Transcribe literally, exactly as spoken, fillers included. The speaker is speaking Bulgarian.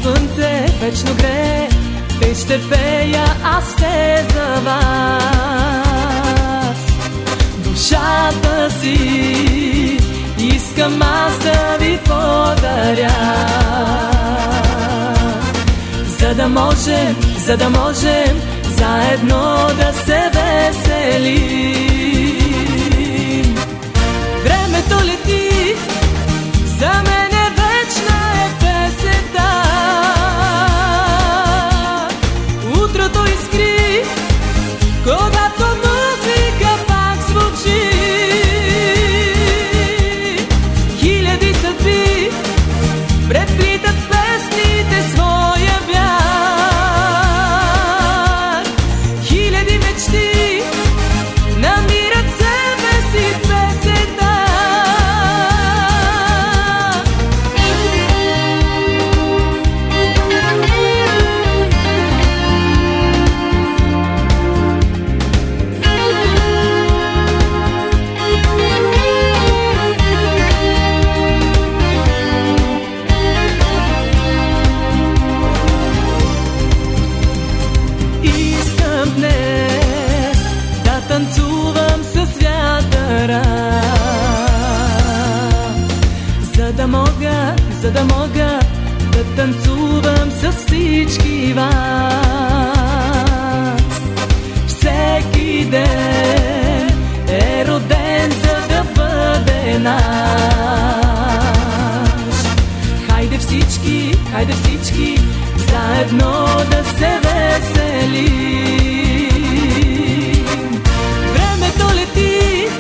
слънце вечно грее, те ще пея аз все за вас. Душата си искам аз да ви подаря, за да можем, за да можем заедно да се веселим. Времето лети, за мене вечна е песента. Утрото искри, когато музика пак звучи. Хиляди съдби преплитат песните своя бяг. Хиляди мечти намират себе си в песента. Искам днес да танцувам с вятъра, за да мога, за да мога да танцувам с всички вас. Всеки ден е роден, за да бъде наш. Хайде всички, хайде всички заедно да се веселим. Времето лети,